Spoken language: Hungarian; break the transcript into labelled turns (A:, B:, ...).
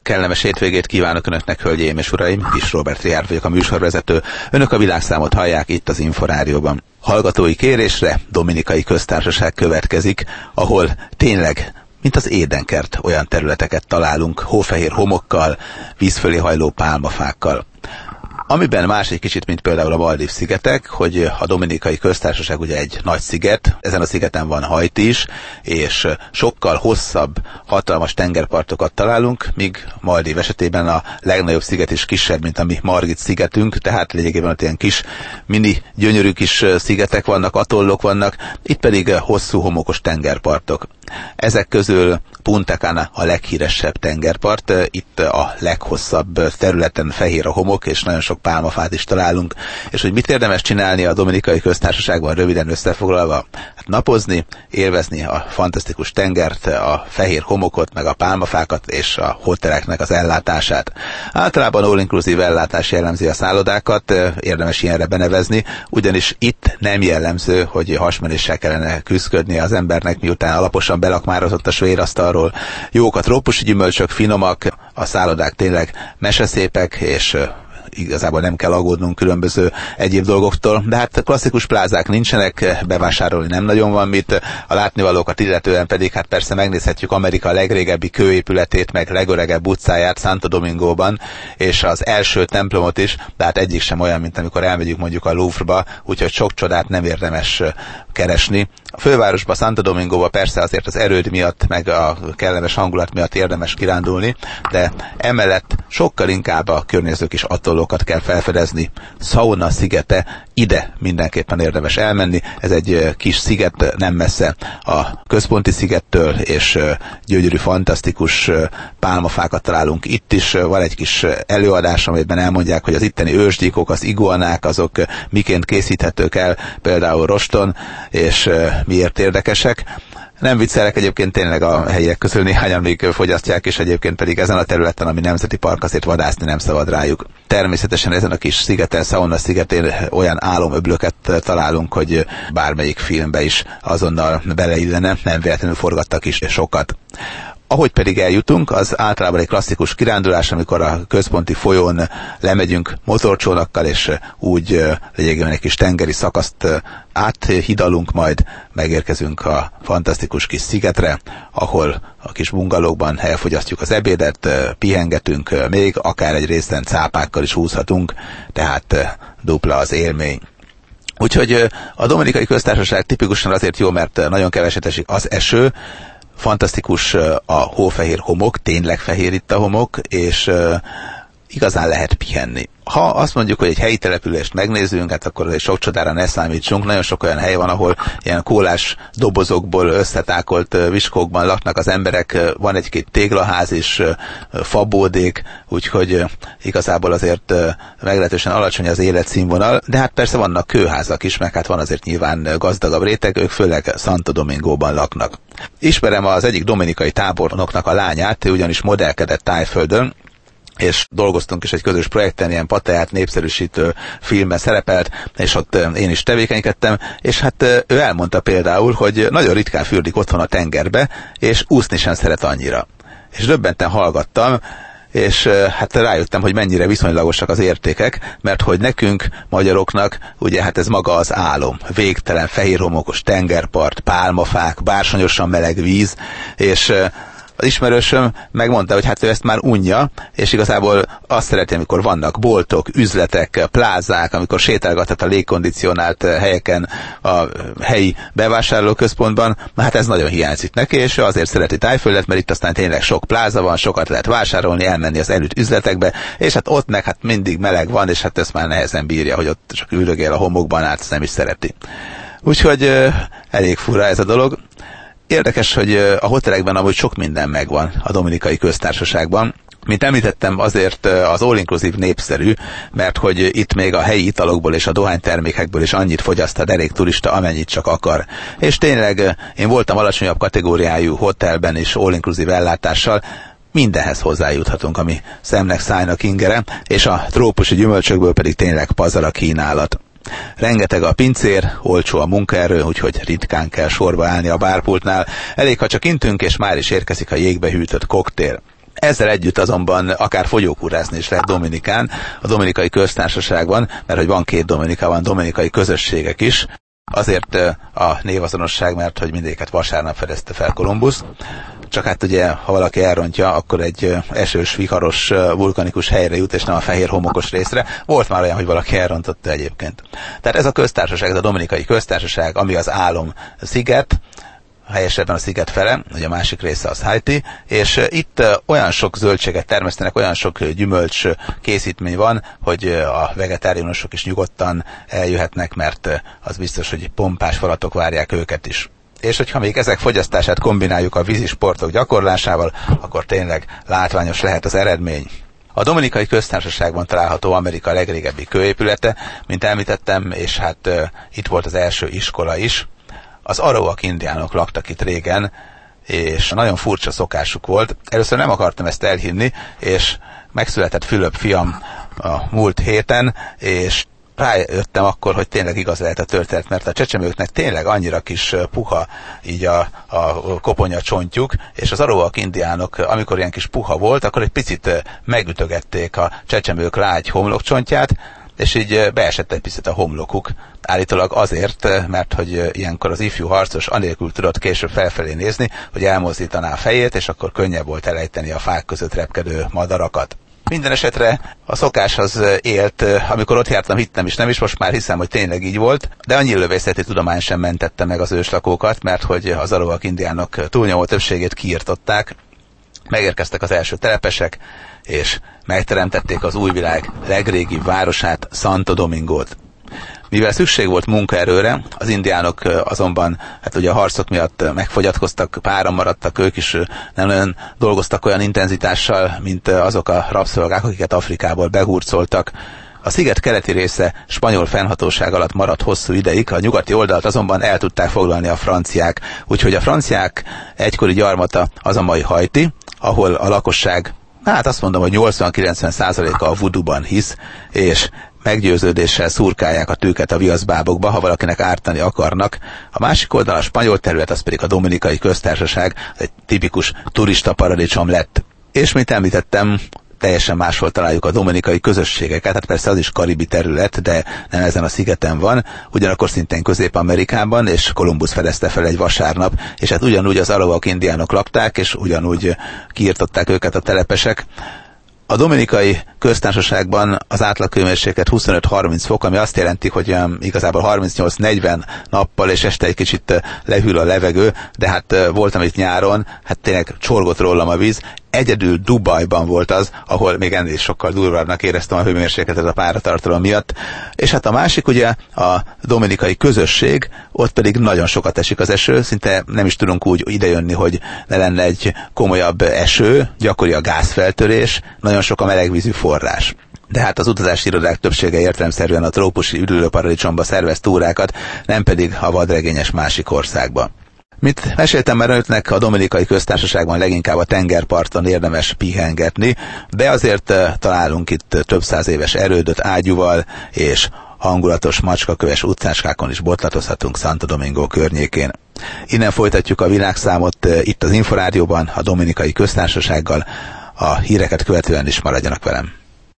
A: Kellemes hétvégét kívánok Önöknek, hölgyeim és uraim! Kis Róbert Riárd vagyok, a műsorvezető. Önök a világszámot hallják itt az Inforádióban. Hallgatói kérésre Dominikai Köztársaság következik, ahol tényleg, mint az Édenkert, olyan területeket találunk hófehér homokkal, víz fölé hajló pálmafákkal. Amiben más egy kicsit, mint például a Maldív-szigetek, hogy a Dominikai Köztársaság ugye egy nagy sziget, ezen a szigeten van Haiti is, és sokkal hosszabb, hatalmas tengerpartokat találunk, míg Maldív esetében a legnagyobb sziget is kisebb, mint a mi Margit szigetünk, tehát lényegében ott ilyen kis, mini, gyönyörű kis szigetek vannak, atollok vannak, itt pedig hosszú homokos tengerpartok. Ezek közül Punta Cana a leghíresebb tengerpart, itt a leghosszabb területen fehér a homok, és nagyon sok pálmafát is találunk. És hogy mit érdemes csinálni a Dominikai Köztársaságban, röviden összefoglalva? Hát napozni, élvezni a fantasztikus tengert, a fehér homokot, meg a pálmafákat, és a hoteleknek az ellátását. Általában all-inclusive ellátás jellemzi a szállodákat, érdemes ilyenre benevezni, ugyanis itt nem jellemző, hogy hasmenéssel kellene küzdködni az embernek, miután alaposan belakmározott a svérasztalról. Jók a trópusi gyümölcsök, finomak, a szállodák tényleg meseszépek, és igazából nem kell aggódnunk különböző egyéb dolgoktól, de hát klasszikus plázák nincsenek, bevásárolni nem nagyon van mit, a látnivalókat illetően pedig hát persze megnézhetjük Amerika legrégebbi kőépületét, meg legöregebb utcáját Santo Domingóban, és az első templomot is, de hát egyik sem olyan, mint amikor elmegyünk mondjuk a Louvre-ba, úgyhogy sok csodát nem érdemes keresni. A fővárosba, Santo Domingóba persze azért az erőd miatt, meg a kellemes hangulat miatt érdemes kirándulni, de emellett sokkal inkább a környező kis atollokat kell felfedezni. Sauna szigete, ide mindenképpen érdemes elmenni. Ez egy kis sziget, nem messze a központi szigettől, és gyönyörű, fantasztikus pálmafákat találunk. Itt is van egy kis előadás, amelyben elmondják, hogy az itteni ősgyíkok, az iguanák, azok miként készíthetők el, például roston, és miért érdekesek. Nem viccelek, egyébként tényleg a helyiek közül néhányan még fogyasztják, és egyébként pedig ezen a területen, ami nemzeti park, azért vadászni nem szabad rájuk. Természetesen ezen a kis szigeten, Sauna szigetén olyan álomöblöket találunk, hogy bármelyik filmbe is azonnal beleillene, nem véletlenül forgattak is sokat. Ahogy pedig eljutunk, az általában egy klasszikus kirándulás, amikor a központi folyón lemegyünk motorcsónakkal, és úgy lényegében egy kis tengeri szakaszt áthidalunk, majd megérkezünk a fantasztikus kis szigetre, ahol a kis bungalókban elfogyasztjuk az ebédet, pihengetünk még, akár egy részen cápákkal is úszhatunk, tehát dupla az élmény. Úgyhogy a Dominikai Köztársaság tipikusan azért jó, mert nagyon keveset esik az eső, fantasztikus a hófehér homok, tényleg fehér itt a homok, és igazán lehet pihenni. Ha azt mondjuk, hogy egy helyi települést megnézzünk, hát akkor azért sok csodára ne számítsunk. Nagyon sok olyan hely van, ahol ilyen kólás dobozokból összetákolt viskókban laknak az emberek, van egy-két téglaház is, fabódék, úgyhogy igazából azért meglehetősen alacsony az életszínvonal, de hát persze vannak kőházak is, meg hát van azért nyilván gazdagabb réteg, ők főleg Santo Domingóban laknak. Ismerem az egyik dominikai tábornoknak a lányát, ő ugyanis modellkedett Tájföldön, és dolgoztunk is egy közös projekten, ilyen pateát népszerűsítő filmben szerepelt, és ott én is tevékenykedtem, és hát ő elmondta például, hogy nagyon ritkán fürdik otthon a tengerbe, és úszni sem szeret annyira. És döbbenten hallgattam, és hát rájöttem, hogy mennyire viszonylagosak az értékek, mert hogy nekünk, magyaroknak, ugye hát ez maga az álom. Végtelen, fehér homokos tengerpart, pálmafák, bársonyosan meleg víz, és az ismerősöm megmondta, hogy hát ő ezt már unja, és igazából azt szereti, amikor vannak boltok, üzletek, plázák, amikor sétálgathat a légkondicionált helyeken a helyi bevásárlóközpontban, hát ez nagyon hiányzik neki, és azért szereti Tájföldet, mert itt aztán tényleg sok pláza van, sokat lehet vásárolni, elmenni az előtt üzletekbe, és hát ott meg hát mindig meleg van, és hát ezt már nehezen bírja, hogy ott csak üldögél a homokban, hát ezt nem is szereti. Úgyhogy elég fura ez a dolog. Érdekes, hogy a hotelekben amúgy sok minden megvan a Dominikai Köztársaságban. Mint említettem, azért az all-inclusive népszerű, mert hogy itt még a helyi italokból és a dohánytermékekből is annyit fogyaszt a derék turista, amennyit csak akar. És tényleg én voltam alacsonyabb kategóriájú hotelben és all-inclusive ellátással, mindenhez hozzájuthatunk, ami szemnek szájnak ingere, és a trópusi gyümölcsökből pedig tényleg pazar a kínálat. Rengeteg a pincér, olcsó a munkaerő, úgyhogy ritkán kell sorba állni a bárpultnál. Elég, ha csak intünk, és már is érkezik a jégbe hűtött koktél. Ezzel együtt azonban akár fogyókúrázni is lehet Dominikán, a Dominikai Köztársaságban, mert hogy van 2 Dominika, van dominikai közösségek is. Azért a névazonosság, mert hogy mindéket vasárnap fedezte fel Kolumbusz. Csak hát ugye, ha valaki elrontja, akkor egy esős, viharos, vulkanikus helyre jut, és nem a fehér homokos részre. Volt már olyan, hogy valaki elrontotta egyébként. Tehát ez a köztársaság, ez a Dominikai Köztársaság, ami az álom sziget, helyesebben a sziget fele, ugye a másik része az Haiti, és itt olyan sok zöldséget termesztenek, olyan sok gyümölcs készítmény van, hogy a vegetáriánusok is nyugodtan eljöhetnek, mert az biztos, hogy pompás falatok várják őket is. És hogyha még ezek fogyasztását kombináljuk a vízi sportok gyakorlásával, akkor tényleg látványos lehet az eredmény. A Dominikai Köztársaságban található Amerika legrégebbi kőépülete, mint említettem, és hát itt volt az első iskola is. Az arawak indiánok laktak itt régen, és nagyon furcsa szokásuk volt. Először nem akartam ezt elhinni, és megszületett Fülöp fiam a múlt héten, és rájöttem akkor, hogy tényleg igaz lehet a történet, mert a csecsemőknek tényleg annyira kis puha így a koponya csontjuk, és az arawak indiánok, amikor ilyen kis puha volt, akkor egy picit megütögették a csecsemők lágy homlokcsontját, és így beesett egy picit a homlokuk. Állítólag azért, mert hogy ilyenkor az ifjú harcos anélkül tudott később felfelé nézni, hogy elmozdítaná a fejét, és akkor könnyebb volt elejteni a fák között repkedő madarakat. Minden esetre a szokás az élt, amikor ott jártam, hittem is, nem is, most már hiszem, hogy tényleg így volt, de a nyíllövészeti tudomány sem mentette meg az őslakókat, mert hogy az arawak indiánok túlnyomó többségét kiirtották. Megérkeztek az első telepesek, és megteremtették az új világ legrégibb városát, Santo Domingót. Mivel szükség volt munkaerőre, az indiánok azonban hát ugye a harcok miatt megfogyatkoztak, páran maradtak, ők is nem olyan dolgoztak olyan intenzitással, mint azok a rabszolgák, akiket Afrikából behurcoltak. A sziget keleti része spanyol fennhatóság alatt maradt hosszú ideig, a nyugati oldalt azonban el tudták foglalni a franciák, úgyhogy a franciák egykori gyarmata az a mai Haiti, ahol a lakosság, hát azt mondom, hogy 80-90%-a a voodooban hisz, és meggyőződéssel szurkálják a tőket a viaszbábokba, ha valakinek ártani akarnak. A másik oldal, a spanyol terület, az pedig a Dominikai Köztársaság, egy tipikus turista paradicsom lett. És mint említettem, teljesen máshol találjuk a dominikai közösségeket, hát persze az is karibi terület, de nem ezen a szigeten van, ugyanakkor szintén Közép-Amerikában, és Kolumbusz fedezte fel egy vasárnap, és hát ugyanúgy az arawak indiánok lakták, és ugyanúgy kiirtották őket a telepesek. A Dominikai Köztársaságban az átlaghőmérséklet 25-30 fok, ami azt jelenti, hogy igazából 38-40 nappal, és este egy kicsit lehűl a levegő, de hát voltam itt nyáron, hát tényleg csorgott rólam a víz. Egyedül Dubajban volt az, ahol még ennél sokkal durvábbnak éreztem a hőmérsékletet a páratartalom miatt. És hát a másik ugye a dominikai közösség, ott pedig nagyon sokat esik az eső, szinte nem is tudunk úgy idejönni, hogy ne lenne egy komolyabb eső, gyakori a gázfeltörés, nagyon sok a melegvízű forrás. De hát az utazási irodák többsége értelemszerűen a trópusi üdülőparadicsomba szervez túrákat, nem pedig a vadregényes másik országba. Mint meséltem már önöknek, a Dominikai Köztársaságban leginkább a tengerparton érdemes pihengetni, de azért találunk itt több száz éves erődöt ágyúval, és hangulatos macskaköves utcáskákon is botlatozhatunk Santo Domingo környékén. Innen folytatjuk a világszámot itt az Inforádióban, a Dominikai Köztársasággal. A híreket követően is maradjanak velem.